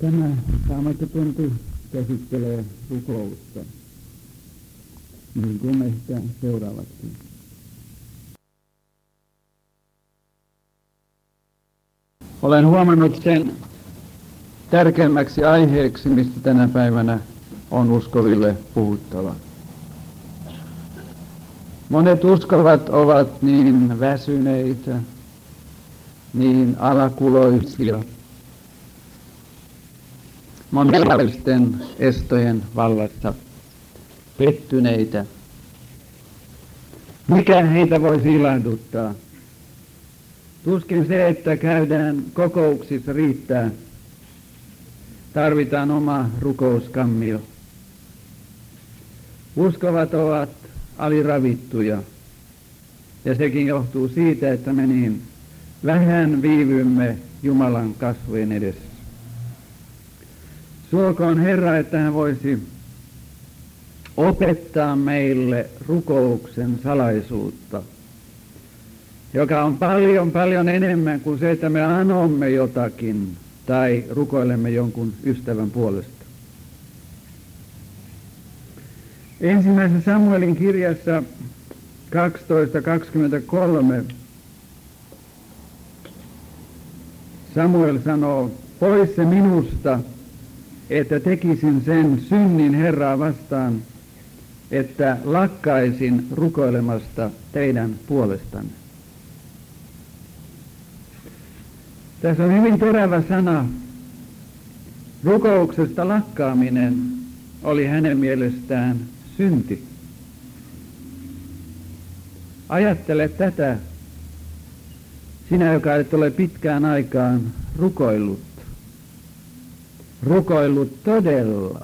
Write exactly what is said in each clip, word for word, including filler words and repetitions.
Tämä Raamattutunti käsittelee rukousta, niin kuin me sitä seuraavatkin. Olen huomannut sen tärkeimmäksi aiheeksi, mistä tänä päivänä on uskoville puhuttava. Monet uskovat ovat niin väsyneitä, niin alakuloisia, monenlaisten estojen vallassa pettyneitä. Mikä heitä voisi ilahduttaa? Tuskin se, että käydään kokouksissa riittää. Tarvitaan oma rukouskammio. Uskovat ovat aliravittuja. Ja sekin johtuu siitä, että me niin vähän viivymme Jumalan kasvojen edessä. Suokoon Herra, että hän voisi opettaa meille rukouksen salaisuutta, joka on paljon paljon enemmän kuin se, että me anomme jotakin tai rukoilemme jonkun ystävän puolesta. Ensimmäisessä Samuelin kirjassa kaksitoista kaksikymmentäkolme Samuel sanoo, pois se minusta, että tekisin sen synnin Herraa vastaan, että lakkaisin rukoilemasta teidän puolestanne. Tässä on hyvin terävä sana. Rukouksesta lakkaaminen oli hänen mielestään synti. Ajattele tätä, sinä joka et ole pitkään aikaan rukoillut. Rukoillut todella.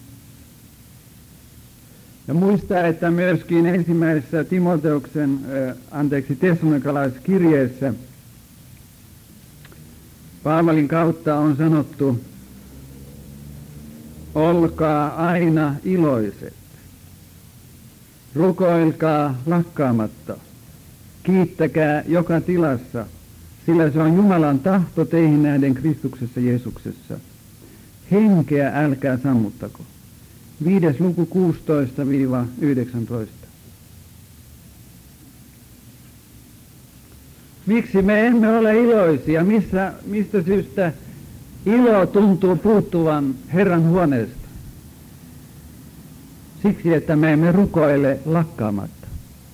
Ja muista, että myöskin ensimmäisessä Timoteuksen, äh, anteeksi, Tessalonikalaiskirjeessä Paavalin kautta on sanottu, olkaa aina iloiset, rukoilkaa lakkaamatta, kiittäkää joka tilassa, sillä se on Jumalan tahto teihin nähden Kristuksessa Jeesuksessa. Henkeä älkää sammuttako. Viides luku kuusitoista yhdeksäntoista. Miksi me emme ole iloisia? Missä, mistä syystä ilo tuntuu puuttuvan Herran huoneesta? Siksi, että me emme rukoile lakkaamatta.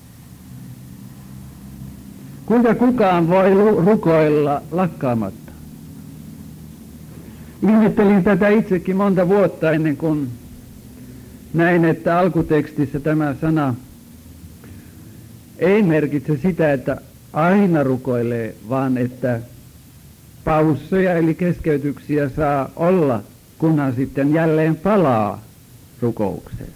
Kuinka kukaan voi rukoilla lakkaamatta? Ihmettelin tätä itsekin monta vuotta ennen kuin näin, että alkutekstissä tämä sana ei merkitse sitä, että aina rukoilee, vaan että paussoja eli keskeytyksiä saa olla, kunhan sitten jälleen palaa rukoukseen.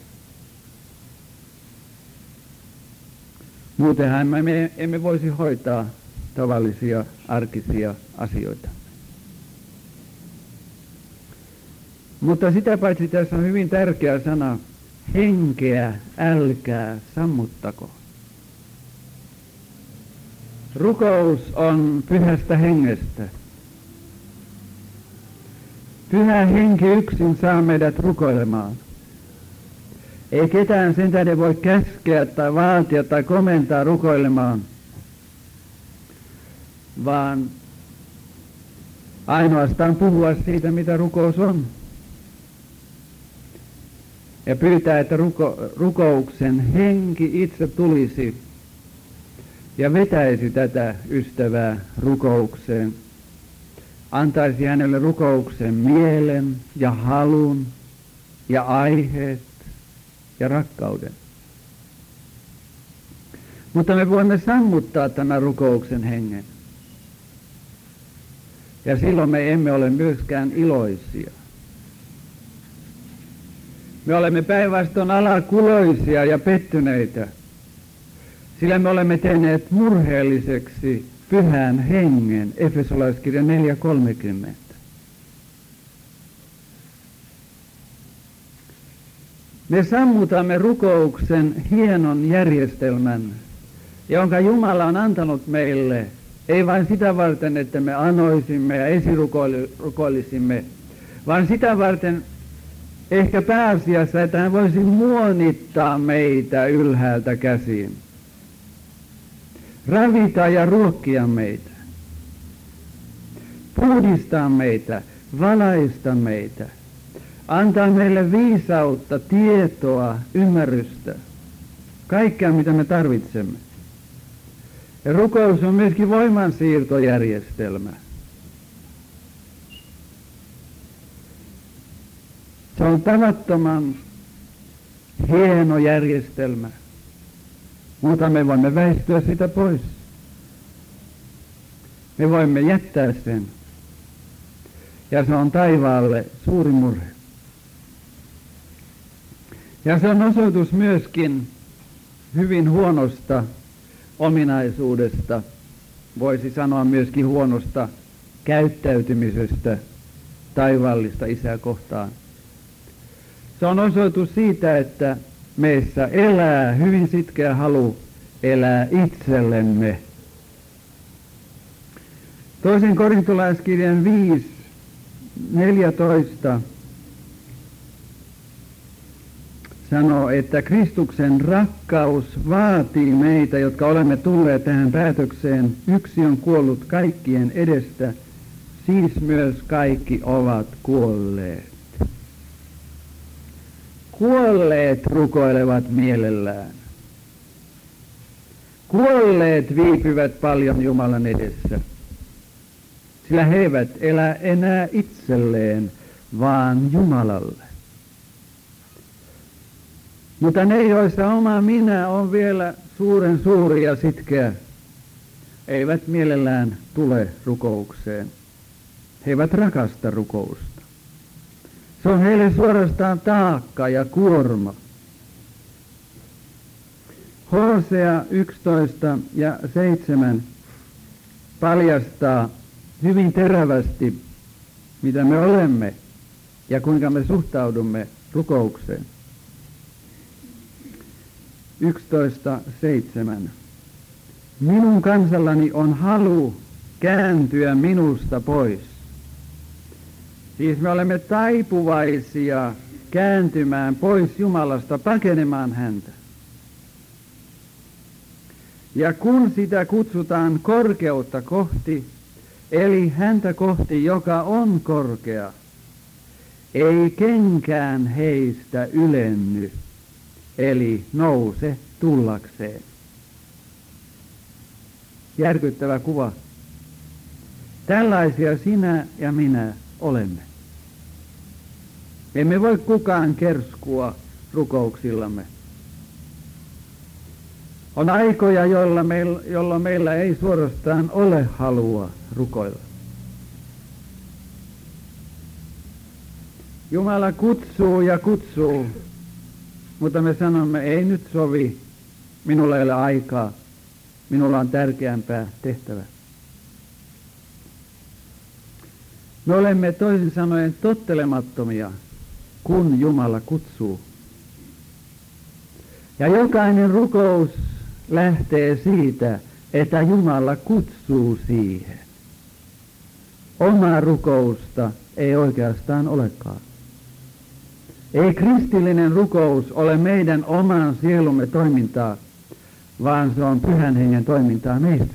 Muutenhan me emme voisi hoitaa tavallisia arkisia asioita. Mutta sitä paitsi tässä on hyvin tärkeä sana, henkeä älkää sammuttako. Rukous on pyhästä hengestä. Pyhä henki yksin saa meidät rukoilemaan. Ei ketään sen tähden voi käskeä tai vaatia tai komentaa rukoilemaan, vaan ainoastaan puhua siitä, mitä rukous on. Ja pyytää, että ruko, rukouksen henki itse tulisi ja vetäisi tätä ystävää rukoukseen. Antaisi hänelle rukouksen mielen ja halun ja aiheet ja rakkauden. Mutta me voimme sammuttaa tämän rukouksen hengen. Ja silloin me emme ole myöskään iloisia. Me olemme päinvastoin alakuloisia ja pettyneitä, sillä me olemme tehneet murheelliseksi pyhän hengen, Efesolaiskirja neljä kolmekymmentä. Me sammutamme rukouksen hienon järjestelmän, jonka Jumala on antanut meille, ei vain sitä varten, että me anoisimme ja esirukoilisimme, vaan sitä varten ehkä pääasiassa, että hän voisi muonittaa meitä ylhäältä käsin. Ravita ja ruokkia meitä. Puhdistaa meitä, valaista meitä. Antaa meille viisautta, tietoa, ymmärrystä. Kaikkea, mitä me tarvitsemme. Ja rukous on myöskin voimansiirtojärjestelmä. Se on tavattoman hieno järjestelmä, mutta me voimme väistyä sitä pois. Me voimme jättää sen. Ja se on taivaalle suuri murhe. Ja se on osoitus myöskin hyvin huonosta ominaisuudesta, voisi sanoa myöskin huonosta käyttäytymisestä taivaallista Isää kohtaan. Se on osoitus siitä, että meissä elää hyvin sitkeä halu elää itsellemme. Toisen korintolaiskirjan viisi neljätoista sanoo, että Kristuksen rakkaus vaatii meitä, jotka olemme tulleet tähän päätökseen. Yksi on kuollut kaikkien edestä, siis myös kaikki ovat kuolleet. Kuolleet rukoilevat mielellään. Kuolleet viipyvät paljon Jumalan edessä, sillä he eivät elä enää itselleen, vaan Jumalalle. Mutta ne, joissa oma minä on vielä suuren suuri ja sitkeä, eivät mielellään tule rukoukseen. He eivät rakasta rukousta. Se on heille suorastaan taakka ja kuorma. Hosea yksitoista ja seitsemän paljastaa hyvin terävästi, mitä me olemme ja kuinka me suhtaudumme rukoukseen. yksitoista seitsemän. Minun kansallani on halu kääntyä minusta pois. Siis me olemme taipuvaisia kääntymään pois Jumalasta, pakenemaan häntä. Ja kun sitä kutsutaan korkeutta kohti, eli häntä kohti, joka on korkea, ei kenkään heistä ylenny, eli nouse tullakseen. Järkyttävä kuva. Tällaisia sinä ja minä olemme. Emme voi kukaan kerskua rukouksillamme. On aikoja, joilla meillä, jolloin meillä ei suorastaan ole halua rukoilla. Jumala kutsuu ja kutsuu, mutta me sanomme, ei nyt sovi, minulla ei ole aikaa, minulla on tärkeämpää tehtävää. Me olemme toisin sanoen tottelemattomia, kun Jumala kutsuu. Ja jokainen rukous lähtee siitä, että Jumala kutsuu siihen. Omaa rukousta ei oikeastaan olekaan. Ei kristillinen rukous ole meidän oman sielumme toimintaa, vaan se on Pyhän Hengen toimintaa meissä.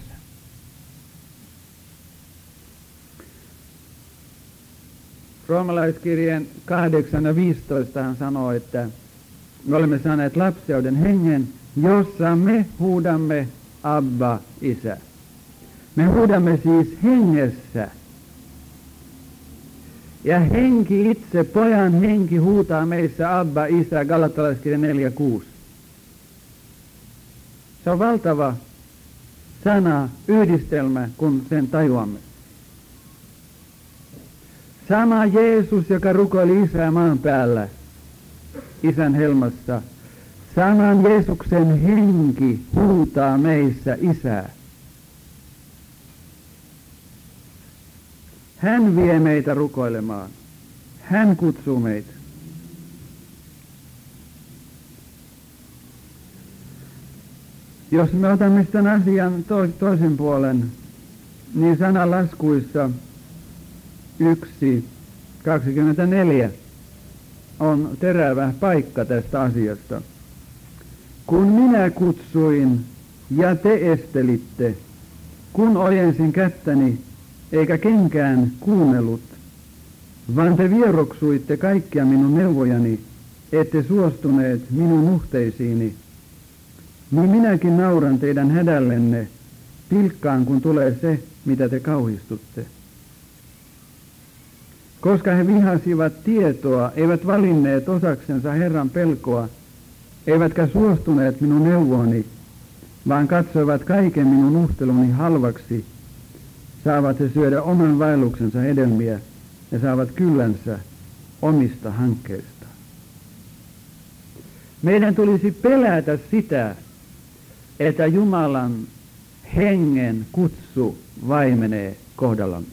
Roomalaiskirjeen kahdeksan ja viisitoista hän sanoo, että me olemme saaneet lapseuden hengen, jossa me huudamme Abba, Isä. Me huudamme siis hengessä. Ja henki itse, pojan henki huutaa meissä Abba, Isä, Galatalaiskirja neljä kuusi. Se on valtava sana, yhdistelmä, kun sen tajuamme. Sama Jeesus, joka rukoili Isää maan päällä, Isän helmassa. Saman Jeesuksen henki huutaa meissä Isää. Hän vie meitä rukoilemaan. Hän kutsuu meitä. Jos me otamme tämän asian toisen puolen, niin sanalaskuissa yksi kaksikymmentäneljä on terävä paikka tästä asiasta. Kun minä kutsuin ja te estelitte, kun ojensin kättäni, eikä kenkään kuunnellut, vaan te vieroksuitte kaikkia minun neuvojani, ette suostuneet minun nuhteisiini, niin minäkin nauran teidän hädällenne, pilkkaan kun tulee se, mitä te kauhistutte. Koska he vihasivat tietoa, eivät valinneet osaksensa Herran pelkoa, eivätkä suostuneet minun neuvooni, vaan katsoivat kaiken minun nuhteluni halvaksi, saavat he syödä oman vaelluksensa hedelmiä ja saavat kyllänsä omista hankkeista. Meidän tulisi pelätä sitä, että Jumalan hengen kutsu vaimenee kohdallamme.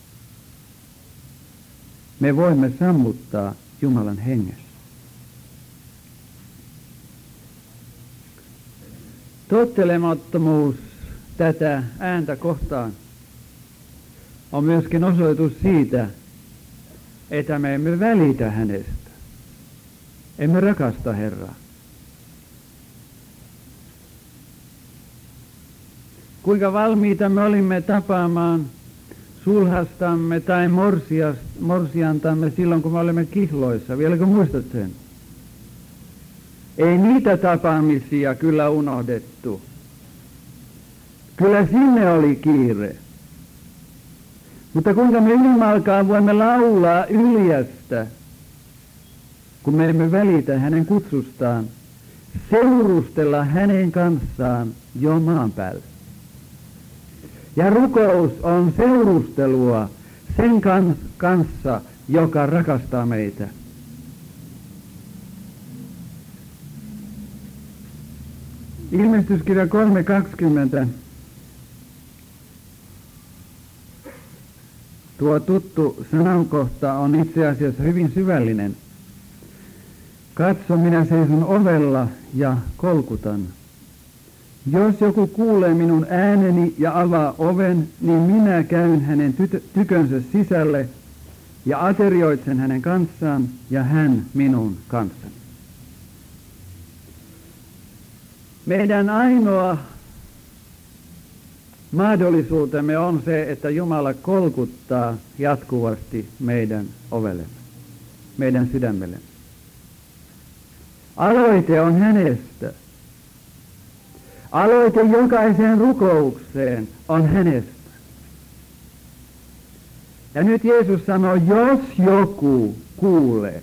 Me voimme sammuttaa Jumalan hengessä. Tottelemattomuus tätä ääntä kohtaan on myöskin osoitus siitä, että me emme välitä hänestä. Emme rakasta Herraa. Kuinka valmiita me olimme tapaamaan sulhastamme tai morsiantamme silloin, kun me olemme kihloissa. Vieläkö muistat sen? Ei niitä tapaamisia kyllä unohdettu. Kyllä sinne oli kiire. Mutta kuinka me ylimalkaan voimme laulaa Yljästä, kun me emme välitä hänen kutsustaan, seurustella hänen kanssaan jo maan päällä. Ja rukous on seurustelua sen kans- kanssa, joka rakastaa meitä. Ilmestyskirja kolme kaksikymmentä. Tuo tuttu sanankohta on itse asiassa hyvin syvällinen. Katso, minä seison ovella ja kolkutan. Jos joku kuulee minun ääneni ja avaa oven, niin minä käyn hänen tytö- tykönsä sisälle ja aterioitsen hänen kanssaan ja hän minun kanssani. Meidän ainoa mahdollisuutemme on se, että Jumala kolkuttaa jatkuvasti meidän ovellemme, meidän sydämellemme. Aloite on hänestä. Aloite jokaiseen rukoukseen on hänestä. Ja nyt Jeesus sanoo, jos joku kuulee.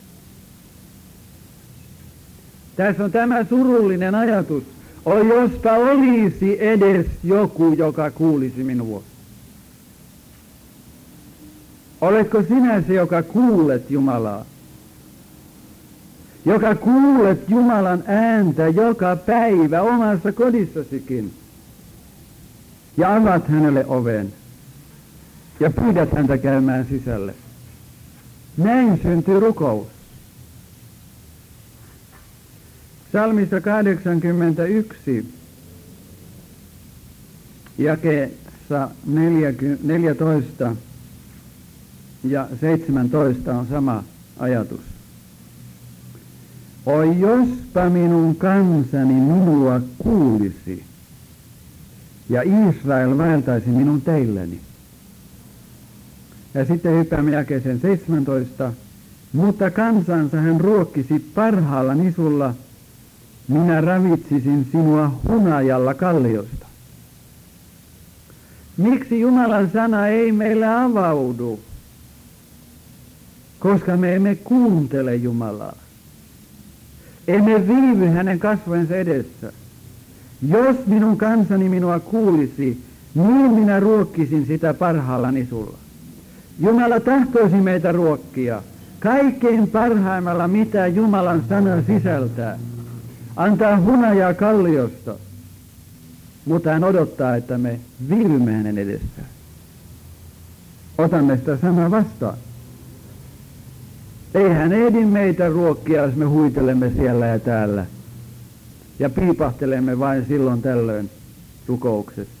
Tässä on tämä surullinen ajatus. O, jospa olisi edes joku, joka kuulisi minua. Oletko sinä se, joka kuulet Jumalaa? Joka kuulet Jumalan ääntä joka päivä omassa kodissasikin. Ja avaat hänelle oven. Ja pyydät häntä käymään sisälle. Näin syntyy rukous. Psalmissa kahdeksankymmentäyksi, jakeessa neljätoista ja seitsemäntoista on sama ajatus. Oi, jospa minun kansani minua kuulisi, ja Israel vaeltaisi minun teilleni. Ja sitten hyppäämme jakeeseen seitsemäntoista. Mutta kansansa hän ruokkisi parhaalla nisulla, minä ravitsisin sinua hunajalla kalliosta. Miksi Jumalan sana ei meille avaudu? Koska me emme kuuntele Jumalaa. Emme viivy hänen kasvojensa edessä. Jos minun kansani minua kuulisi, niin minä ruokkisin sitä parhaalla nisulla. Jumala tahtoisi meitä ruokkia kaikkein parhaimmalla, mitä Jumalan sana sisältää. Antaa hunajaa kalliosta, mutta hän odottaa, että me viivymme hänen edessään. Otamme sitä sanaa vastaan. Ei hän ehdi meitä ruokkia, jos me huitelemme siellä ja täällä ja piipahtelemme vain silloin tällöin rukouksessa.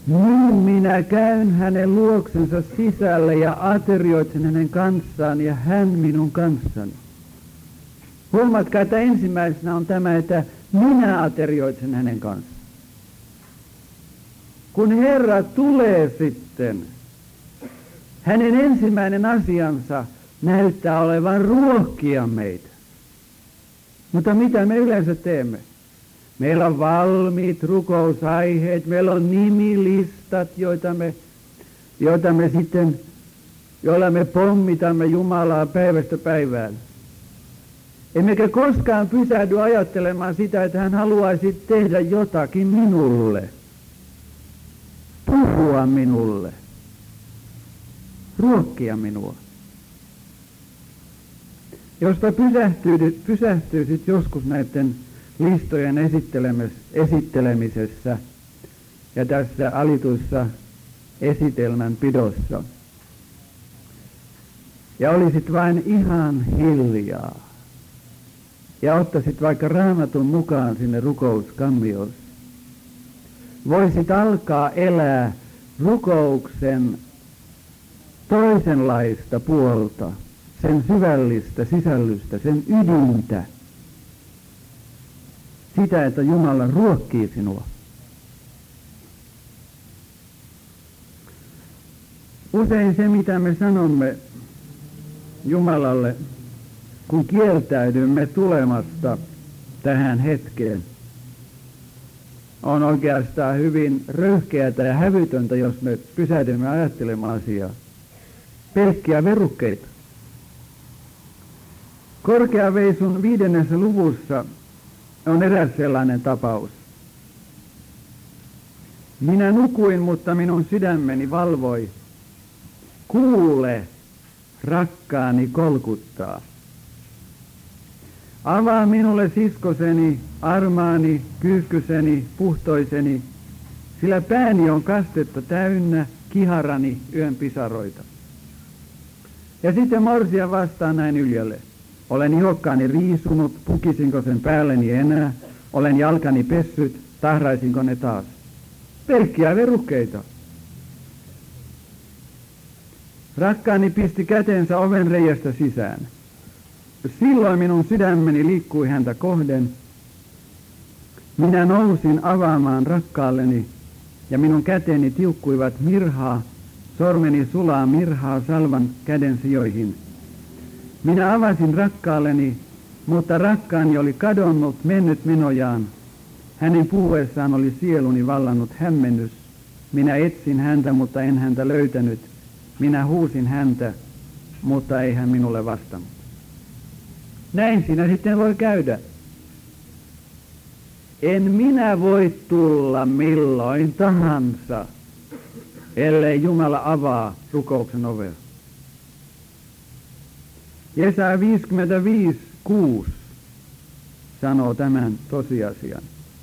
Niin minä käyn hänen luoksensa sisälle ja aterioitsen hänen kanssaan ja hän minun kanssani. Huomatkaa, että ensimmäisenä on tämä, että minä aterioitsen hänen kanssaan. Kun Herra tulee sitten, hänen ensimmäinen asiansa näyttää olevan ruokkia meitä. Mutta mitä me yleensä teemme? Meillä on valmiit rukousaiheet, meillä on nimilistat, joita me, joita me sitten, joilla me pommitamme Jumalaa päivästä päivään. Emmekä koskaan pysähdy ajattelemaan sitä, että hän haluaisi tehdä jotakin minulle, puhua minulle, ruokkia minua. Josta pysähtyisit, pysähtyisit joskus näiden listojen esittelemisessä ja tässä alituissa esitelmän pidossa. Ja olisit vain ihan hiljaa. Ja ottaisit vaikka Raamatun mukaan sinne rukouskammioon. Voisit alkaa elää rukouksen toisenlaista puolta, sen syvällistä sisällystä, sen ydintä. Sitä, että Jumala ruokkii sinua. Usein se, mitä me sanomme Jumalalle, kun kieltäydymme tulemasta tähän hetkeen, on oikeastaan hyvin röyhkeätä ja hävytöntä, jos me pysähdymme ajattelemaan asiaa. Pelkkiä verukkeita. Korkeaveisun viidennessä luvussa on eräs sellainen tapaus. Minä nukuin, mutta minun sydämeni valvoi. Kuule, rakkaani kolkuttaa. Avaa minulle siskoseni, armaani, kyyhkyseni, puhtoiseni, sillä pääni on kastetta täynnä, kiharani yön pisaroita. Ja sitten morsia vastaa näin Yljölle. Olen ihokkaani riisunut, pukisinko sen päälleni enää, olen jalkani pessyt, tahraisinko ne taas. Pelkkiä verukkeita. Rakkaani pisti kätensä oven reiästä sisään. Silloin minun sydämeni liikkui häntä kohden. Minä nousin avaamaan rakkaalleni, ja minun käteni tiukkuivat mirhaa, sormeni sulaa mirhaa salvan käden sijoihin. Minä avasin rakkaalleni, mutta rakkaani oli kadonnut, mennyt menojaan. Hänen puhuessaan oli sieluni vallannut hämmennys. Minä etsin häntä, mutta en häntä löytänyt. Minä huusin häntä, mutta ei hän minulle vastannut. Näin siinä sitten voi käydä. En minä voi tulla milloin tahansa, ellei Jumala avaa rukouksen ovea. Jesaja viisikymmentäviisi kuusi sanoo tämän tosiasian.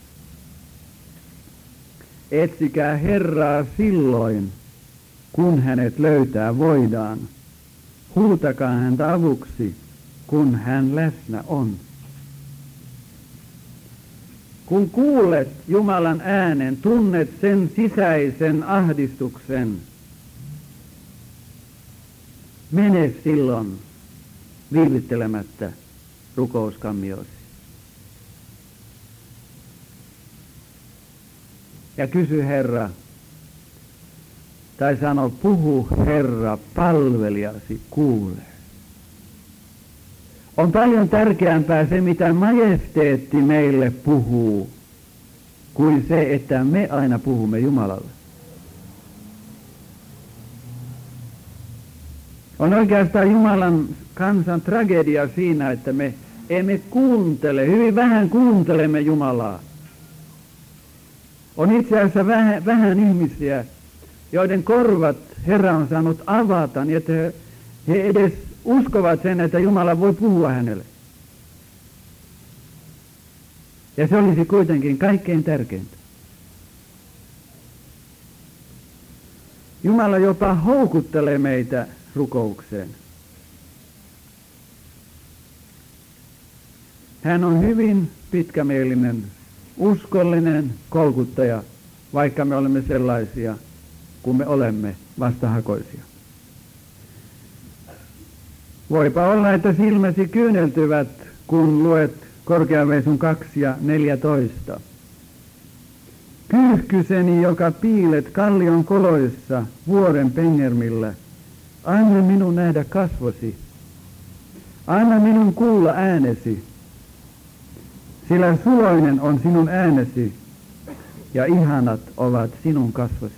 Etsikää Herraa silloin, kun hänet löytää voidaan. Huutakaa häntä avuksi, kun hän läsnä on. Kun kuulet Jumalan äänen, tunnet sen sisäisen ahdistuksen. Mene silloin viivyttelemättä rukouskammiosi. Ja kysy Herra, tai sano, puhu Herra, palvelijasi kuulee. On paljon tärkeämpää se, mitä majesteetti meille puhuu, kuin se, että me aina puhumme Jumalalle. On oikeastaan Jumalan kansan tragedia siinä, että me emme kuuntele, hyvin vähän kuuntelemme Jumalaa. On itse asiassa vähän, vähän ihmisiä, joiden korvat Herra on saanut avata, niin että he, he edes uskovat sen, että Jumala voi puhua hänelle. Ja se olisi kuitenkin kaikkein tärkeintä. Jumala jopa houkuttelee meitä rukoukseen. Hän on hyvin pitkämielinen, uskollinen kolkuttaja, vaikka me olemme sellaisia, kun me olemme vastahakoisia. Voipa olla, että silmäsi kyyneltyvät, kun luet Korkeaveisun kaksi ja neljätoista. Kyyhkyseni, joka piilet kallion koloissa vuoren pengermillä, anna minun nähdä kasvosi, anna minun kuulla äänesi, sillä suloinen on sinun äänesi ja ihanat ovat sinun kasvosi.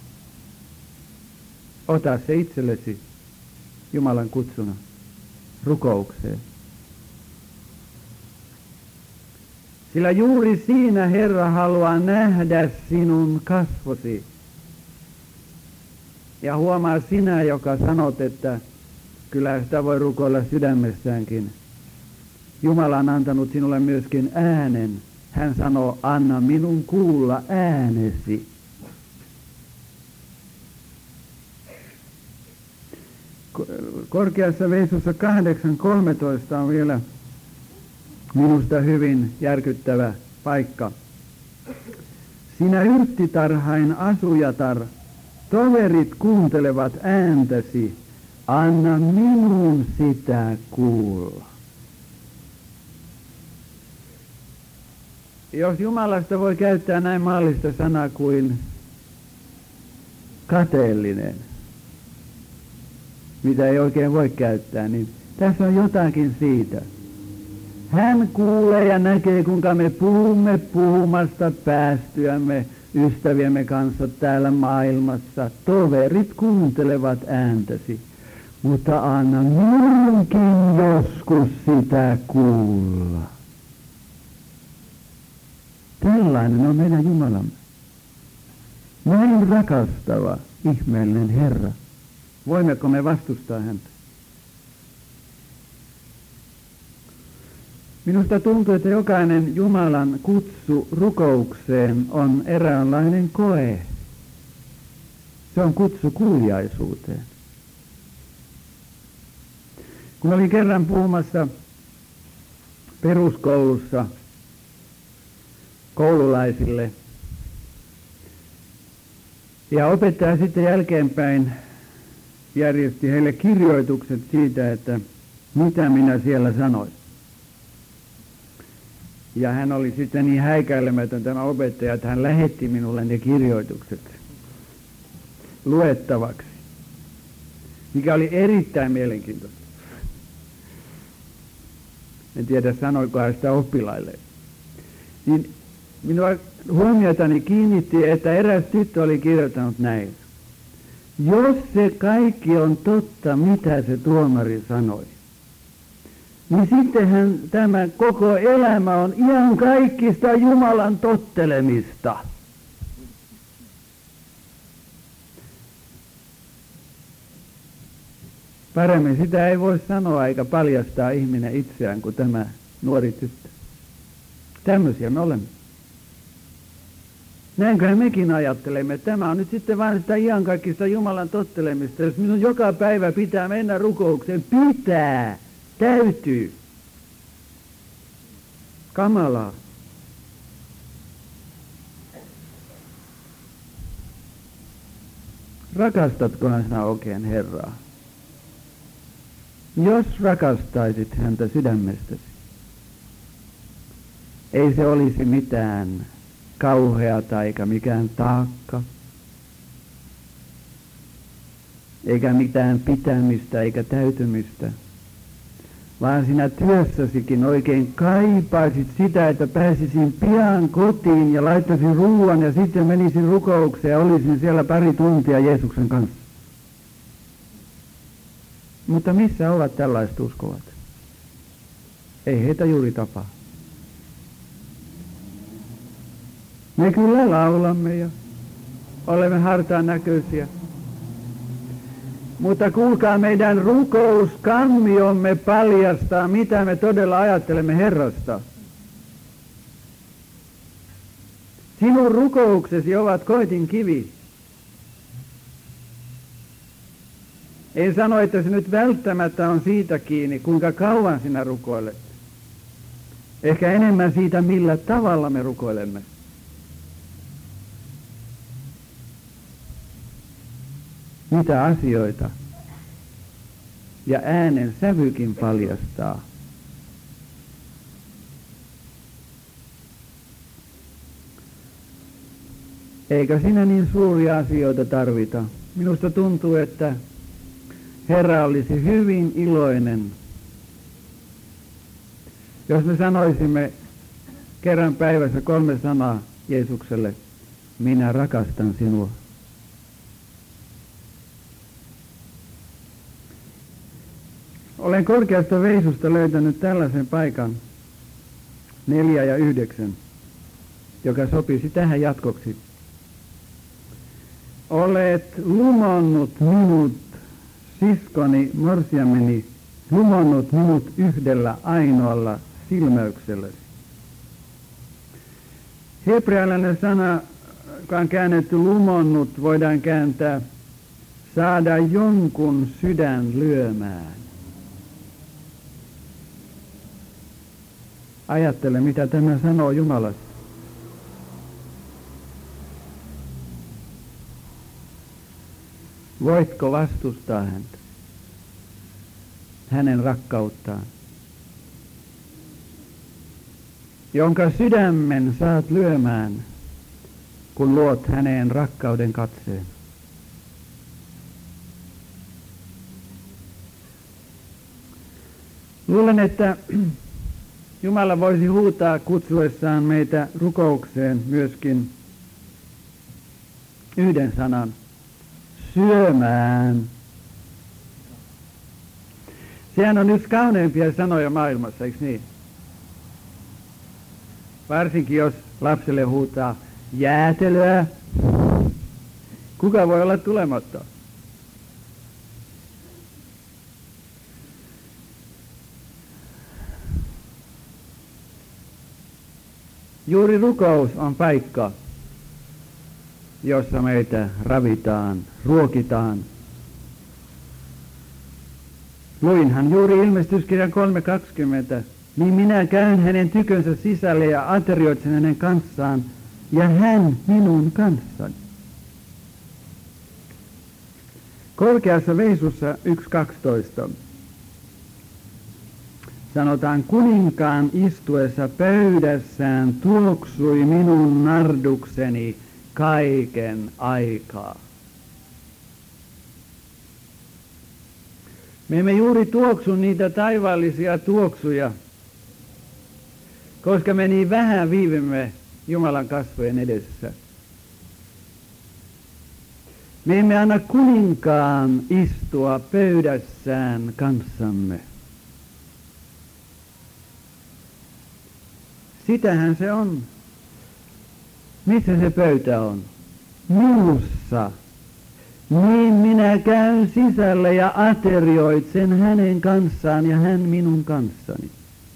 Ota se itsellesi Jumalan kutsuna rukoukseen. Sillä juuri siinä Herra haluaa nähdä sinun kasvosi. Ja huomaa sinä, joka sanot, että kyllä sitä voi rukoilla sydämessäänkin. Jumala on antanut sinulle myöskin äänen. Hän sanoo, anna minun kuulla äänesi. Korkeassa veisussa kahdeksan kolmetoista on vielä minusta hyvin järkyttävä paikka. Sinä yrttitarhain asujatar, toverit kuuntelevat ääntäsi, anna minun sitä kuulla. Jos Jumalasta voi käyttää näin maallista sanaa kuin kateellinen, mitä ei oikein voi käyttää, niin tässä on jotakin siitä. Hän kuulee ja näkee, kuinka me puhumme puhumasta päästyämme ystäviemme kanssa täällä maailmassa. Toverit kuuntelevat ääntäsi, mutta anna minunkin joskus sitä kuulla. Tällainen on meidän Jumalamme. Näin rakastava, ihmeellinen Herra. Voimmeko me vastustaa häntä? Minusta tuntuu, että jokainen Jumalan kutsu rukoukseen on eräänlainen koe. Se on kutsu kuuliaisuuteen. Kun olin kerran puhumassa peruskoulussa koululaisille, ja opettaja sitten jälkeenpäin järjesti heille kirjoitukset siitä, että mitä minä siellä sanoin. Ja hän oli sitten niin häikäilemätön tämä opettaja, että hän lähetti minulle ne kirjoitukset luettavaksi, mikä oli erittäin mielenkiintoista. En tiedä, sanoiko hän sitä oppilaille. Niin minua huomiotani kiinnitti, että eräs tyttö oli kirjoittanut näin. Jos se kaikki on totta, mitä se tuomari sanoi, niin sittenhän tämä koko elämä on ihan kaikista Jumalan tottelemista. Paremmin sitä ei voi sanoa eikä paljastaa ihminen itseään kuin tämä nuori tyttö. Tämmöisiä me olemme. Näinköhän mekin ajattelemme, että tämä on nyt sitten vain sitä iankaikkista Jumalan tottelemista. Jos minun joka päivä pitää mennä rukoukseen, pitää, täytyy. Kamalaa. Rakastatkohan sinä oikein Herraa? Jos rakastaisit häntä sydämestäsi, ei se olisi mitään kauheata eikä mikään taakka, eikä mitään pitämistä eikä täytymistä, vaan sinä työssäsikin oikein kaipaisit sitä, että pääsisin pian kotiin ja laittaisin ruuan ja sitten menisin rukoukseen ja olisin siellä pari tuntia Jeesuksen kanssa. Mutta missä ovat tällaiset uskovat? Ei heitä juuri tapaa. Me kyllä laulamme ja olemme hartaan näköisiä. Mutta kuulkaa, meidän rukouskammiomme paljastaa, mitä me todella ajattelemme Herrasta. Sinun rukouksesi ovat koetin kivi. En sano, että se nyt välttämättä on siitä kiinni, kuinka kauan sinä rukoilet. Ehkä enemmän siitä, millä tavalla me rukoilemme. mitä asioita. Ja äänen sävykin paljastaa. Eikä siinä niin suuria asioita tarvita. Minusta tuntuu, että Herra olisi hyvin iloinen, jos me sanoisimme kerran päivässä kolme sanaa Jeesukselle: minä rakastan sinua. Olen korkeasta veisusta löytänyt tällaisen paikan, neljä ja yhdeksän, joka sopisi tähän jatkoksi. Olet lumonnut minut, siskoni morsiameni, lumonnut minut yhdellä ainoalla silmäykselläsi. Hebrealainen sana, joka on käännetty lumonnut, voidaan kääntää saada jonkun sydän lyömään. Ajattele, mitä tämä sanoo Jumalasta. Voitko vastustaa häntä, hänen rakkauttaan, jonka sydämen saat lyömään, kun luot häneen rakkauden katseen? Luulen, että Jumala voisi huutaa kutsuessaan meitä rukoukseen myöskin yhden sanan: syömään. Sehän on yksi kauneimpia sanoja maailmassa, eikö niin? Varsinkin jos lapselle huutaa jäätelöä. Kuka voi olla tulematta? Juuri rukous on paikka, jossa meitä ravitaan, ruokitaan. Luinhan juuri ilmestyskirjan kolme kaksikymmentä. Niin minä käyn hänen tykönsä sisälle ja aterioitsen hänen kanssaan, ja hän minun kanssani. Korkeassa veisussa yksi kaksitoista sanotaan: kuninkaan istuessa pöydässään tuoksui minun nardukseni kaiken aikaa. Me emme juuri tuoksu niitä taivaallisia tuoksuja, koska me niin vähän viivymme Jumalan kasvojen edessä. Me emme anna kuninkaan istua pöydässään kanssamme. Sitähän se on. Missä se pöytä on? Minussa. Niin minä käyn sisälle ja aterioitsen hänen kanssaan ja hän minun kanssani.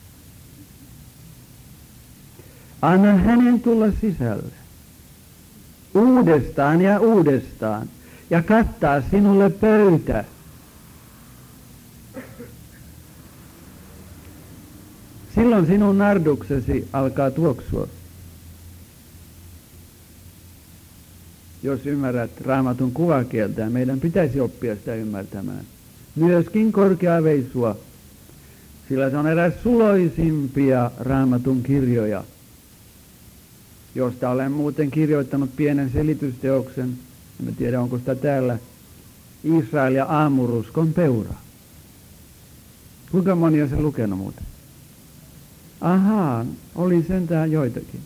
Anna hänen tulla sisälle. Uudestaan ja uudestaan. Ja kattaa sinulle pöytä. Silloin sinun narduksesi alkaa tuoksua. Jos ymmärrät Raamatun kuvakieltä, meidän pitäisi oppia sitä ymmärtämään. Myöskin korkeaa veisua, sillä se on eräs suloisimpia Raamatun kirjoja, josta olen muuten kirjoittanut pienen selitysteoksen. En tiedä, onko sitä täällä. Israel ja aamuruskon peura. Kuinka moni on sen lukenut muuten? Ahaa, oli sentään joitakin.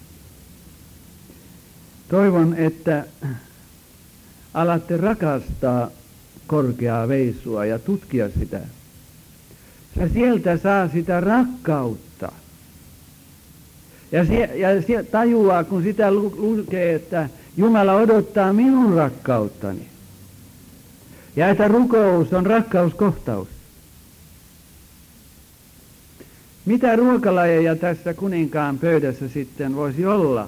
Toivon, että alatte rakastaa korkeaa veisua ja tutkia sitä. Ja sieltä saa sitä rakkautta. Ja, sie, ja sie, tajuaa, kun sitä lukee, että Jumala odottaa minun rakkauttani. Ja että rukous on rakkauskohtaus. Mitä ruokalajeja tässä kuninkaan pöydässä sitten voisi olla?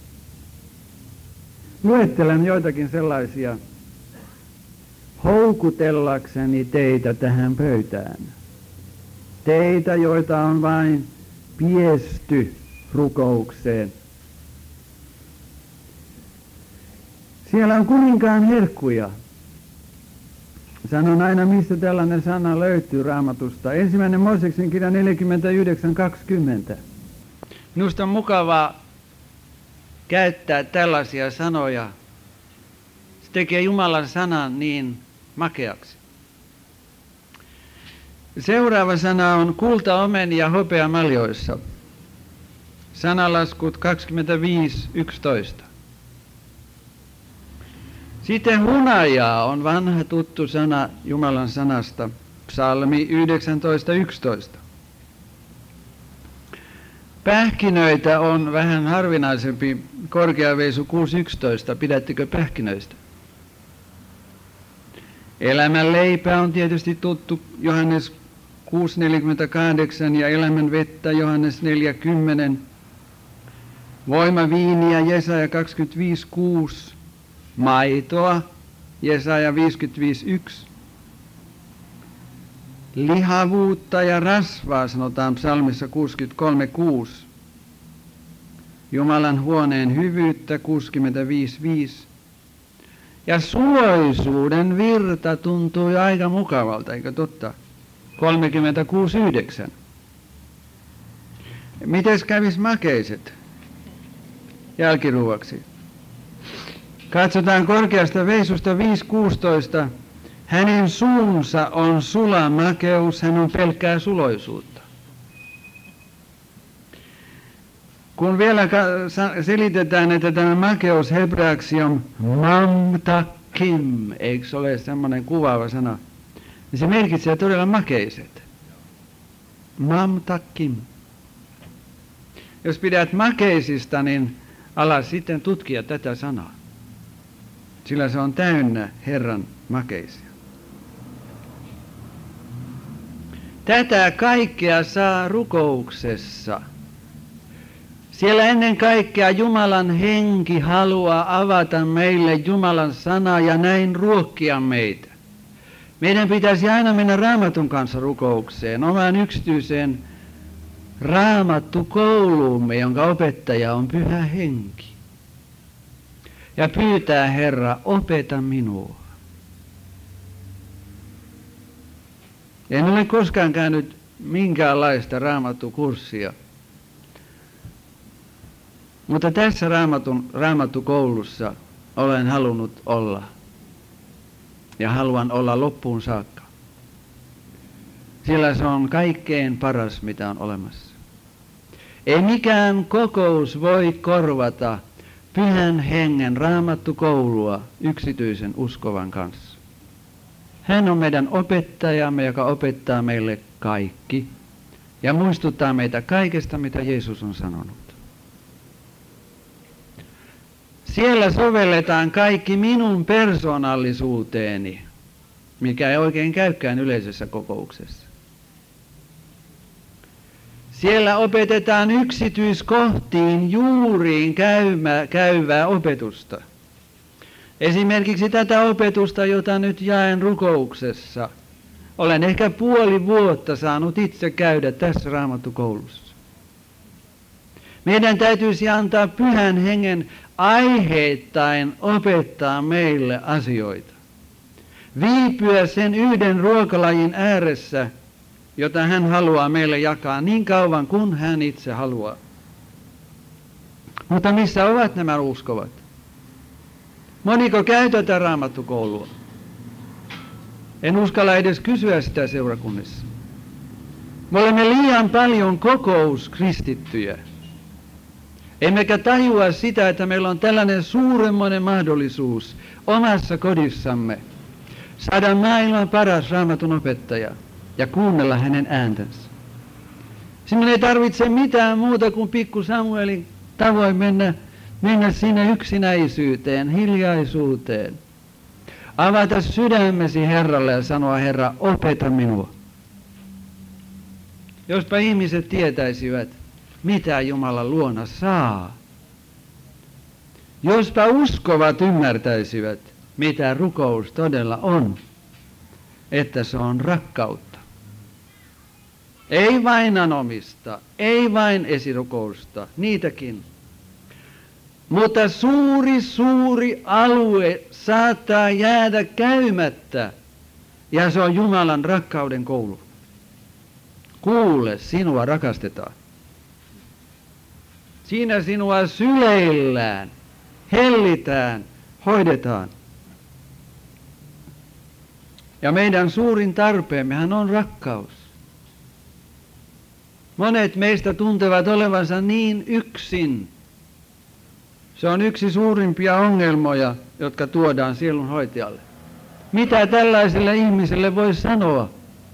Luettelen joitakin sellaisia houkutellakseni teitä tähän pöytään. Teitä, joita on vain piesty rukoukseen. Siellä on kuninkaan herkkuja. Sanon aina, mistä tällainen sana löytyy Raamatusta. Ensimmäinen Mooseksen kirja neljäkymmentäyhdeksän kaksikymmentä. Minusta on mukavaa käyttää tällaisia sanoja. Se tekee Jumalan sanan niin makeaksi. Seuraava sana on kulta, omeni ja hopea maljoissa. Sanalaskut kaksikymmentäviisi yksitoista. Sitten hunajaa on vanha tuttu sana Jumalan sanasta. Psalmi yhdeksäntoista yksitoista. Pähkinöitä on vähän harvinaisempi, korkeaveisu kuusi yksitoista. Pidättekö pähkinöistä? Elämän leipä on tietysti tuttu Johannes kuusi neljäkymmentäkahdeksan ja elämän vettä Johannes neljä kymmenen. Voima viiniä Jesaja kaksikymmentäviisi kuusi. Maitoa Jesaja viisikymmentäviisi yksi. Lihavuutta ja rasvaa sanotaan psalmissa kuusikymmentäkolme kuusi. Jumalan huoneen hyvyyttä kuusikymmentäviisi viisi. Ja suloisuuden virta tuntui aika mukavalta, eikö totta? kolmekymmentäkuusi yhdeksän. Mites kävis makeiset jälkiruuaksi? Katsotaan korkeasta veisusta viisi kuusitoista. Hänen suunsa on sula makeus, hän on pelkkää suloisuutta. Kun vielä selitetään, että tämä makeus hebraaksi on mamtakim, eikö se ole semmoinen kuvaava sana, niin se merkitsee todella makeiset. Mamtakim. Jos pidät makeisista, niin ala sitten tutkia tätä sanaa. Sillä se on täynnä Herran makeisia. Tätä kaikkea saa rukouksessa. Siellä ennen kaikkea Jumalan henki haluaa avata meille Jumalan sanaa ja näin ruokkia meitä. Meidän pitäisi aina mennä Raamatun kanssa rukoukseen, omaan yksityiseen Raamattukouluumme, jonka opettaja on Pyhä Henki. Ja pyytää Herra, opeta minua. En ole koskaan käynyt minkäänlaista raamattukurssia. Mutta tässä raamatun, raamattukoulussa olen halunnut olla. Ja haluan olla loppuun saakka. Sillä se on kaikkein paras, mitä on olemassa. Ei mikään kokous voi korvata Pyhän Hengen raamattukoulua yksityisen uskovan kanssa. Hän on meidän opettajamme, joka opettaa meille kaikki ja muistuttaa meitä kaikesta, mitä Jeesus on sanonut. Siellä sovelletaan kaikki minun persoonallisuuteeni, mikä ei oikein käykään yleisessä kokouksessa. Siellä opetetaan yksityiskohtiin, juuriin käymä, käyvää opetusta. Esimerkiksi tätä opetusta, jota nyt jaen rukouksessa, olen ehkä puoli vuotta saanut itse käydä tässä raamattukoulussa. Meidän täytyisi antaa Pyhän Hengen aiheittain opettaa meille asioita. Viipyä sen yhden ruokalajin ääressä, jota hän haluaa meille jakaa niin kauan kuin hän itse haluaa. Mutta missä ovat nämä uskovat? Moniko käy tätä raamattukoulua? En uskalla edes kysyä sitä seurakunnissa. Me olemme liian paljon kokouskristittyjä. Emmekä tajua sitä, että meillä on tällainen suuremmoinen mahdollisuus omassa kodissamme saada maailman paras raamatun opettaja ja kuunnella hänen ääntänsä. Sinun ei tarvitse mitään muuta kuin pikku Samuelin tavoin mennä, mennä sinne yksinäisyyteen, hiljaisuuteen. Avata sydämesi Herralle ja sanoa, Herra, opeta minua. Jospa ihmiset tietäisivät, mitä Jumalan luona saa. Jospa uskovat ymmärtäisivät, mitä rukous todella on, että se on rakkautta. Ei vain anomista, ei vain esirukousta, niitäkin. Mutta suuri, suuri alue saattaa jäädä käymättä, Ja se on Jumalan rakkauden koulu. Kuule, sinua rakastetaan. Siinä sinua syleillään, hellitään, hoidetaan. Ja meidän suurin tarpeemmehan on rakkaus. Monet meistä tuntevat olevansa niin yksin. Se on yksi suurimpia ongelmoja, jotka tuodaan sielunhoitajalle. Mitä tällaiselle ihmiselle voi sanoa?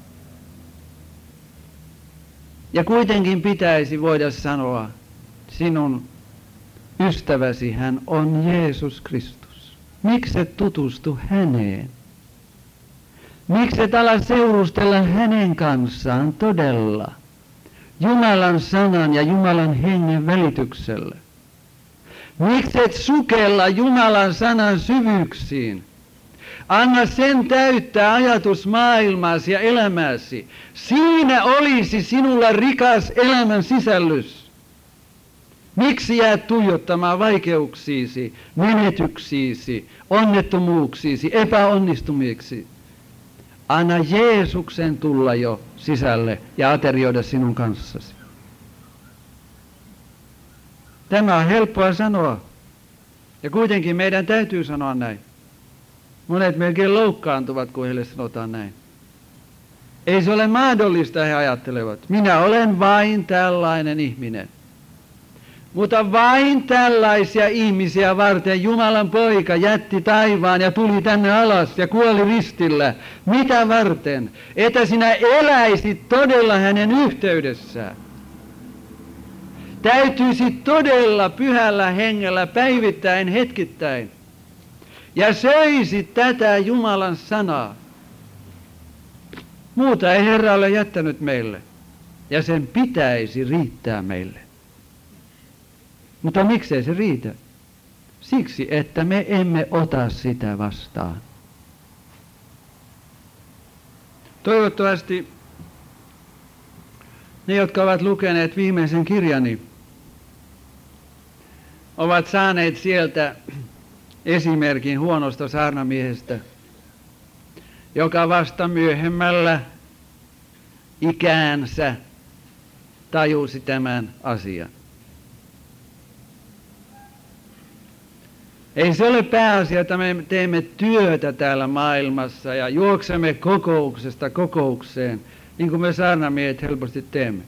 Ja kuitenkin pitäisi voida sanoa, sinun ystäväsi hän on Jeesus Kristus. Miksi et tutustu häneen? Miksi et ala seurustella hänen kanssaan todella? Jumalan sanan ja Jumalan hengen välityksellä. Miksi et sukella Jumalan sanan syvyyksiin? Anna sen täyttää ajatusmaailmaasi ja elämäsi. Siinä olisi sinulla rikas elämän sisällys. Miksi jäät tuijottamaan vaikeuksiisi, menetyksiisi, onnettomuuksiisi, epäonnistumiksi? Anna Jeesuksen tulla jo sisälle ja aterioida sinun kanssasi. Tämä on helppoa sanoa. Ja kuitenkin meidän täytyy sanoa näin. Monet melkein loukkaantuvat, kun heille sanotaan näin. Ei se ole mahdollista, he ajattelevat. Minä olen vain tällainen ihminen. Mutta vain tällaisia ihmisiä varten Jumalan poika jätti taivaan ja tuli tänne alas ja kuoli ristillä. Mitä varten? Että sinä eläisit todella hänen yhteydessään. Täytyisi todella pyhällä hengellä päivittäin hetkittäin. Ja söisit tätä Jumalan sanaa. Muuta ei Herra ole jättänyt meille. Ja sen pitäisi riittää meille. Mutta miksei se riitä? Siksi, että me emme ota sitä vastaan. Toivottavasti ne, jotka ovat lukeneet viimeisen kirjani, ovat saaneet sieltä esimerkin huonosta saarnamiehestä, joka vasta myöhemmällä ikäänsä tajusi tämän asian. Ei se ole pääasia, että me teemme työtä täällä maailmassa ja juoksemme kokouksesta kokoukseen, niin kuin me saarnamiehet helposti teemme.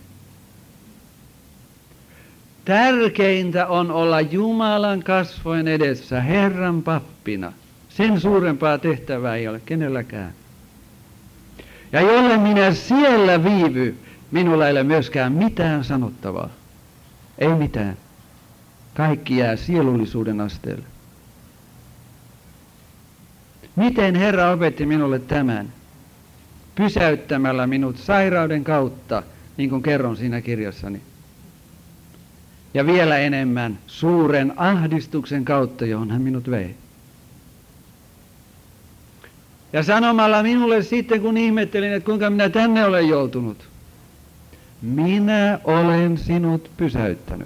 Tärkeintä on olla Jumalan kasvojen edessä, Herran pappina. Sen suurempaa tehtävää ei ole kenelläkään. Ja jolle minä siellä viivy, minulla ei ole myöskään mitään sanottavaa. Ei mitään. Kaikki jää sielullisuuden asteelle. Miten Herra opetti minulle tämän? Pysäyttämällä minut sairauden kautta, niin kuin kerron siinä kirjassani. Ja vielä enemmän suuren ahdistuksen kautta, johon hän minut vei. Ja sanomalla minulle sitten, kun ihmettelin, että kuinka minä tänne olen joutunut. Minä olen sinut pysäyttänyt.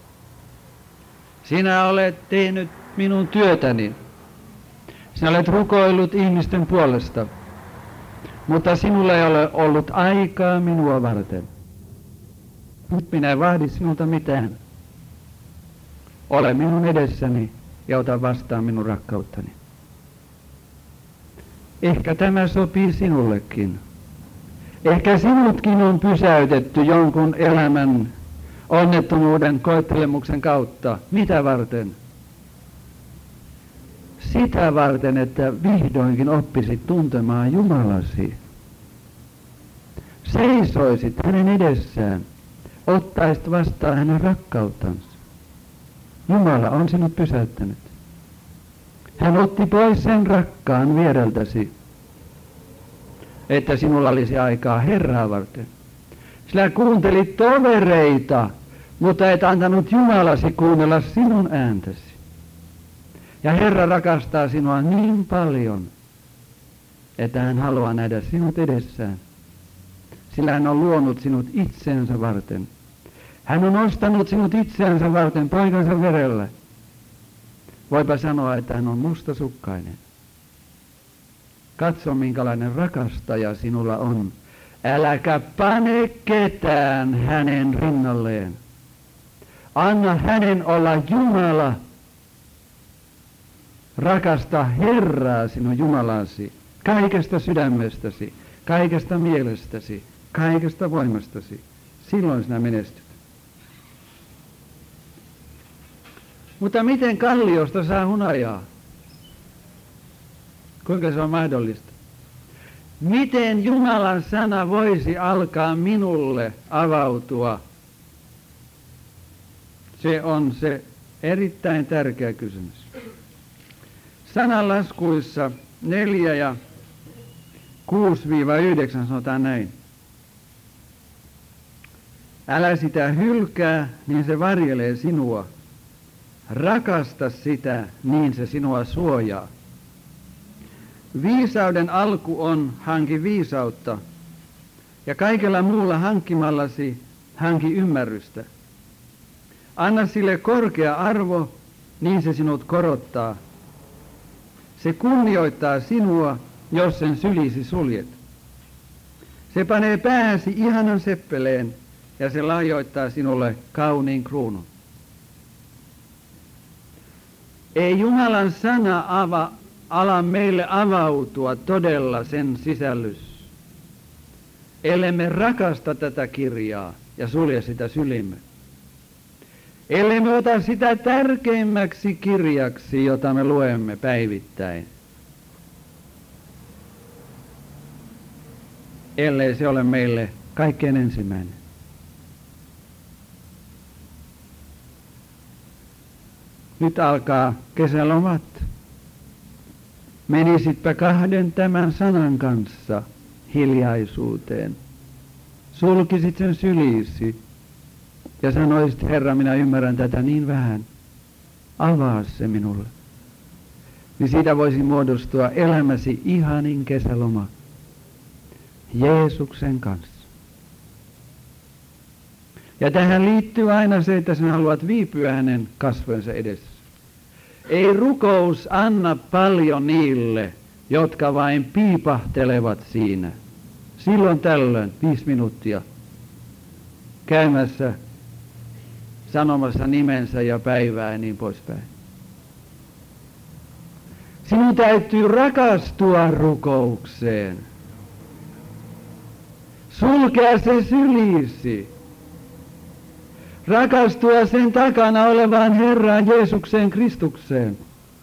Sinä olet tehnyt minun työtäni. Sinä olet rukoillut ihmisten puolesta. Mutta sinulla ei ole ollut aikaa minua varten. Nyt minä en vahdi sinulta mitään. Ole minun edessäni ja ota vastaan minun rakkauttani. Ehkä tämä sopii sinullekin. Ehkä sinutkin on pysäytetty jonkun elämän onnettomuuden koettelemuksen kautta. Mitä varten? Sitä varten, että vihdoinkin oppisit tuntemaan Jumalasi. Seisoisit hänen edessään, ottaisit vastaan hänen rakkauttansa. Jumala on sinut pysäyttänyt. Hän otti pois sen rakkaan viereltäsi, että sinulla olisi aikaa Herraa varten. Sinä kuuntelit tovereita, mutta et antanut Jumalasi kuunnella sinun ääntäsi. Ja Herra rakastaa sinua niin paljon, että hän haluaa nähdä sinut edessään. Sillä hän on luonut sinut itsensä varten. Hän on ostanut sinut itseänsä varten poikansa verellä. Voipa sanoa, että hän on mustasukkainen. Katso, minkälainen rakastaja sinulla on. Äläkä pane ketään hänen rinnalleen. Anna hänen olla Jumala. Rakasta Herraa sinun Jumalasi kaikesta sydämestäsi, kaikesta mielestäsi, kaikesta voimastasi. Silloin sinä menestyt. Mutta miten kalliosta saa hunajaa? Kuinka se on mahdollista? Miten Jumalan sana voisi alkaa minulle avautua? Se on se erittäin tärkeä kysymys. Sananlaskuissa neljä ja kuusi yhdeksän sanotaan näin. Älä sitä hylkää, niin se varjelee sinua. Rakasta sitä, niin se sinua suojaa. Viisauden alku on hanki viisautta, ja kaikella muulla hankkimallasi hanki ymmärrystä. Anna sille korkea arvo, niin se sinut korottaa. Se kunnioittaa sinua, jos sen sylisi suljet. Se panee pääsi ihanan seppeleen, ja se lahjoittaa sinulle kauniin kruunun. Ei Jumalan sana ava, ala meille avautua todella sen sisällys, ellemme rakasta tätä kirjaa ja sulje sitä sylimme. Ellemme ota sitä tärkeimmäksi kirjaksi, jota me luemme päivittäin. Ellei se ole meille kaikkein ensimmäinen. Nyt alkaa kesälomat. Menisitpä kahden tämän sanan kanssa hiljaisuuteen. Sulkisit sen syliisi ja sanoisit, Herra, minä ymmärrän tätä niin vähän. Avaa se minulle. Niin siitä voisi muodostua elämäsi ihanin kesäloma Jeesuksen kanssa. Ja tähän liittyy aina se, että sinä haluat viipyä hänen kasvojensa edessä. Ei rukous anna paljon niille, jotka vain piipahtelevat siinä. Silloin tällöin, viisi minuuttia, käymässä, sanomassa nimensä ja päivää ja niin poispäin. Sinun täytyy rakastua rukoukseen. Sulkea se sylisi. Rakastua sen takana olevaan Herraan Jeesukseen Kristukseen.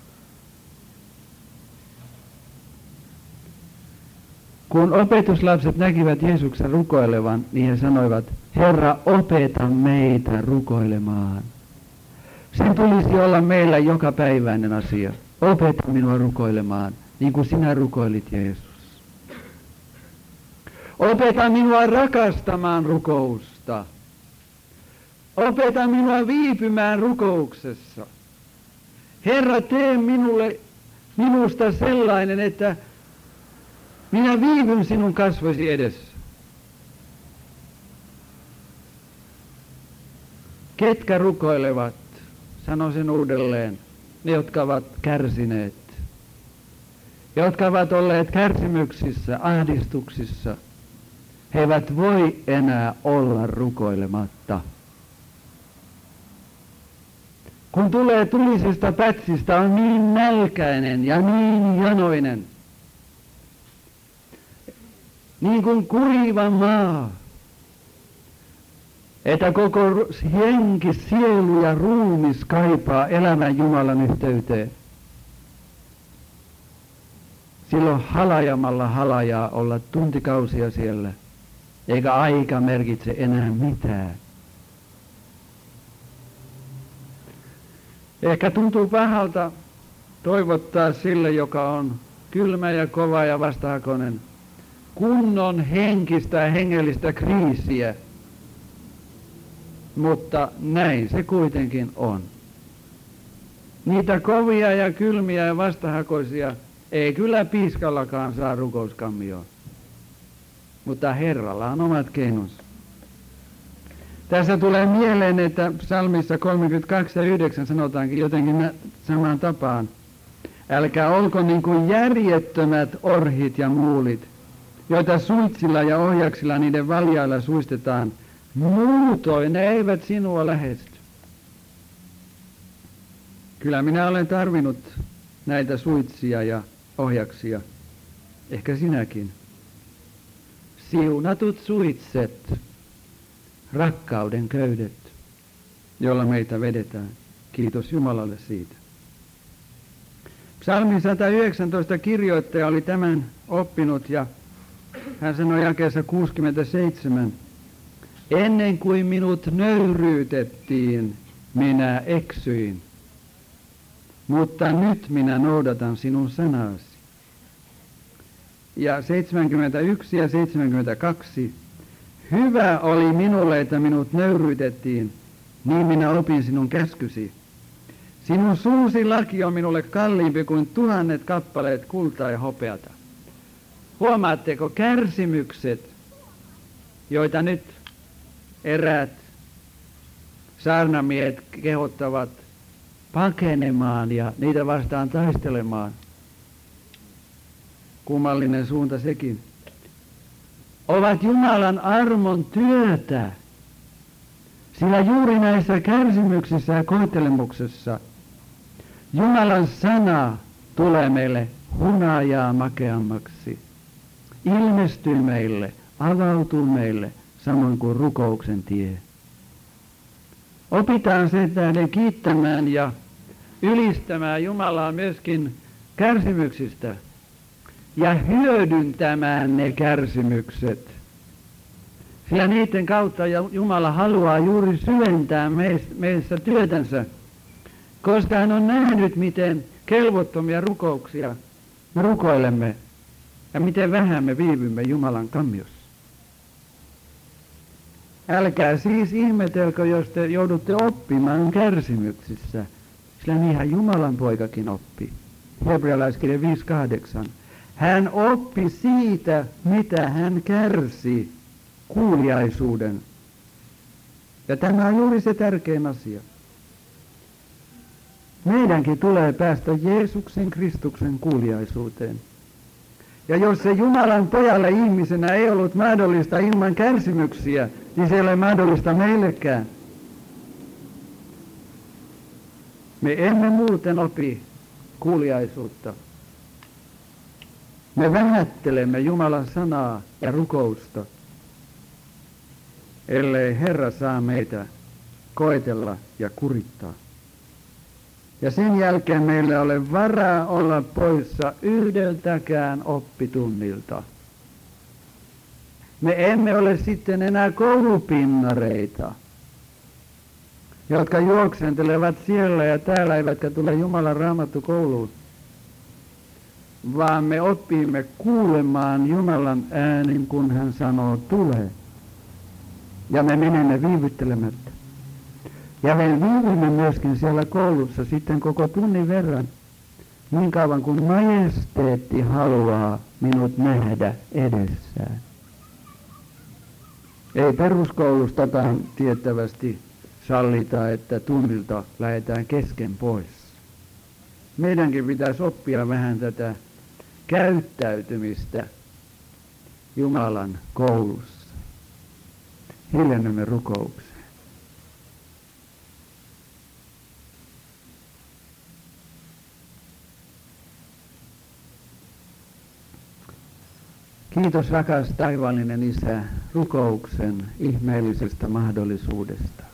Kun opetuslapset näkivät Jeesuksen rukoilevan, niin he sanoivat, Herra, opeta meitä rukoilemaan. Sen tulisi olla meillä jokapäiväinen asia. Opeta minua rukoilemaan, niin kuin sinä rukoilit, Jeesus. Opeta minua rakastamaan rukousta. Opeta minua viipymään rukouksessa. Herra, tee minulle, minusta sellainen, että minä viivyn sinun kasvoisi edessä. Ketkä rukoilevat, sano sen uudelleen, ne jotka ovat kärsineet, jotka ovat olleet kärsimyksissä, ahdistuksissa, he eivät voi enää olla rukoilematta. Kun tulee tulisesta pätsistä, on niin nälkäinen ja niin janoinen, niin kuin kuiva maa, että koko henki, sielu ja ruumis kaipaa elämän Jumalan yhteyteen. Silloin halajamalla halajaa olla tuntikausia siellä, eikä aika merkitse enää mitään. Ehkä tuntuu pahalta toivottaa sille, joka on kylmä ja kova ja vastahakoinen, kunnon henkistä ja hengellistä kriisiä, mutta näin se kuitenkin on. Niitä kovia ja kylmiä ja vastahakoisia ei kyllä piiskallakaan saa rukouskammioon, mutta Herralla on omat keinonsa. Tässä tulee mieleen, että psalmissa kolmekymmentäkaksi ja yhdeksän sanotaankin jotenkin samaan tapaan. Älkää olko niin kuin järjettömät orhit ja muulit, joita suitsilla ja ohjaksilla niiden valjailla suistetaan. Muutoin ne eivät sinua lähesty. Kyllä minä olen tarvinnut näitä suitsia ja ohjaksia. Ehkä sinäkin. Siunatut suitset, rakkauden köydet, jolla meitä vedetään. Kiitos Jumalalle siitä. Psalmin sata yhdeksäntoista kirjoittaja oli tämän oppinut ja hän sanoi jakeessa kuusikymmentäseitsemän. Ennen kuin minut nöyryytettiin, minä eksyin, mutta nyt minä noudatan sinun sanasi. Ja seitsemänkymmentäyksi ja seitsemänkymmentäkaksi. Hyvä oli minulle, että minut nöyryytettiin, niin minä opin sinun käskysi. Sinun suusi laki on minulle kalliimpi kuin tuhannet kappaleet kultaa ja hopeata. Huomaatteko kärsimykset, joita nyt eräät saarnamiehet kehottavat pakenemaan ja niitä vastaan taistelemaan. Kummallinen suunta sekin. Ovat Jumalan armon työtä, sillä juuri näissä kärsimyksissä ja koettelemuksessa Jumalan sana tulee meille hunajaa makeammaksi, ilmestyy meille, avautuu meille, samoin kuin rukouksen tie. Opitaan sen tähden kiittämään ja ylistämään Jumalaa myöskin kärsimyksistä ja hyödyntämään ne kärsimykset. Sillä niiden kautta Jumala haluaa juuri syventää meissä työtänsä, koska hän on nähnyt, miten kelvottomia rukouksia me rukoilemme ja miten vähän me viivymme Jumalan kammiossa. Älkää siis ihmetelkö, jos te joudutte oppimaan kärsimyksissä, sillä niinhän Jumalan poikakin oppi. Hebrealaiskirja viisi kahdeksan. Hän oppi siitä, mitä hän kärsi, kuuliaisuuden. Ja tämä on juuri se tärkein asia. Meidänkin tulee päästä Jeesuksen Kristuksen kuuliaisuuteen. Ja jos se Jumalan pojalle ihmisenä ei ollut mahdollista ilman kärsimyksiä, niin se ei ole mahdollista meillekään. Me emme muuten opi kuuliaisuutta. Me vähättelemme Jumalan sanaa ja rukousta, ellei Herra saa meitä koetella ja kurittaa. Ja sen jälkeen meillä ei ole varaa olla poissa yhdeltäkään oppitunnilta. Me emme ole sitten enää koulupinnareita, jotka juoksentelevat siellä ja täällä eivätkä tule Jumalan raamattukouluun, vaan me oppimme kuulemaan Jumalan äänen, kun hän sanoo tule. Ja me menemme viivyttelemättä. Ja me viivymme myöskin siellä koulussa sitten koko tunnin verran, niin kauan kuin majesteetti haluaa minut nähdä edessään. Ei peruskoulustakaan tiettävästi sallita, että tunnilta lähdetään kesken pois. Meidänkin pitäisi oppia vähän tätä käyttäytymistä Jumalan koulussa. Hiljennymme rukoukseen. Kiitos rakas taivaallinen Isä rukouksen ihmeellisestä mahdollisuudesta.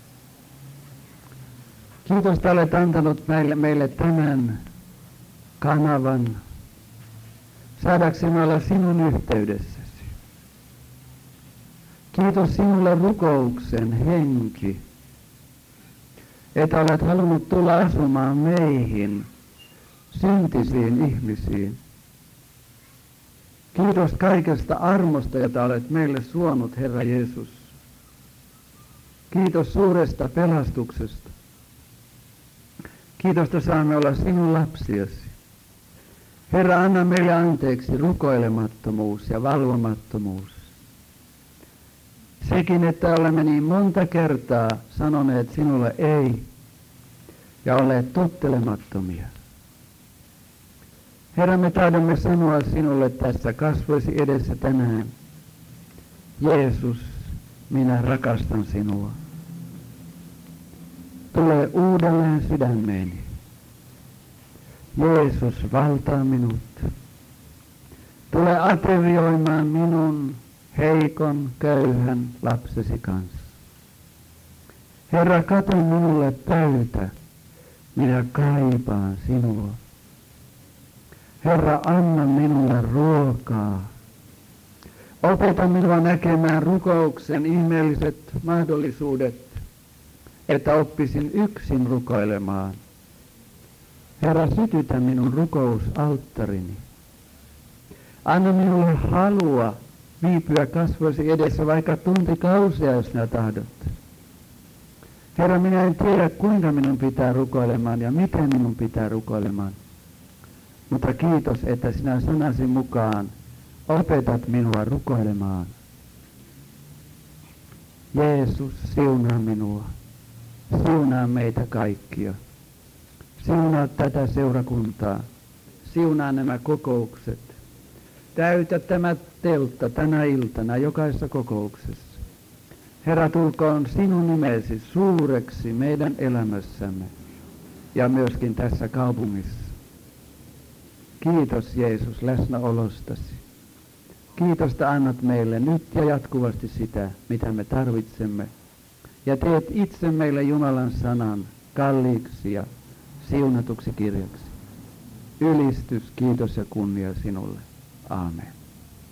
Kiitos, että olet antanut meille, meille tämän kanavan saadaksemme olla sinun yhteydessäsi. Kiitos sinulle rukouksen henki, että olet halunnut tulla asumaan meihin, syntisiin ihmisiin. Kiitos kaikesta armosta, jota olet meille suonut, Herra Jeesus. Kiitos suuresta pelastuksesta. Kiitos, että saamme olla sinun lapsiasi. Herra, anna meille anteeksi rukoilemattomuus ja valvomattomuus. Sekin, että olemme niin monta kertaa sanoneet sinulle ei ja olleet tottelemattomia. Herra, me tahdomme sanoa sinulle tässä kasvoisi edessä tänään. Jeesus, minä rakastan sinua. Tule uudelleen sydämeeni. Jeesus, valtaa minut. Tule aterioimaan minun heikon, köyhän lapsesi kanssa. Herra, kato minulle pöytä. Minä kaipaan sinua. Herra, anna minulle ruokaa. Opeta minua näkemään rukouksen ihmeelliset mahdollisuudet, että oppisin yksin rukoilemaan. Herra, sytytä minun rukousalttarini. Anna minulle halua viipyä kasvoisi edessä vaikka tuntikausia, jos sinä tahdot. Herra, minä en tiedä, kuinka minun pitää rukoilemaan ja miten minun pitää rukoilemaan. Mutta kiitos, että sinä sanasi mukaan opetat minua rukoilemaan. Jeesus, siunaa minua. Siunaa meitä kaikkia. Siunaa tätä seurakuntaa. Siunaa nämä kokoukset. Täytä tämä teltta tänä iltana jokaisessa kokouksessa. Herra, tulkoon sinun nimesi suureksi meidän elämässämme ja myöskin tässä kaupungissa. Kiitos Jeesus läsnäolostasi. Kiitos, että annat meille nyt ja jatkuvasti sitä, mitä me tarvitsemme. Ja teet itse meille Jumalan sanan kalliiksi ja siunatuksi kirjaksi. Ylistys, kiitos ja kunnia sinulle. Aamen.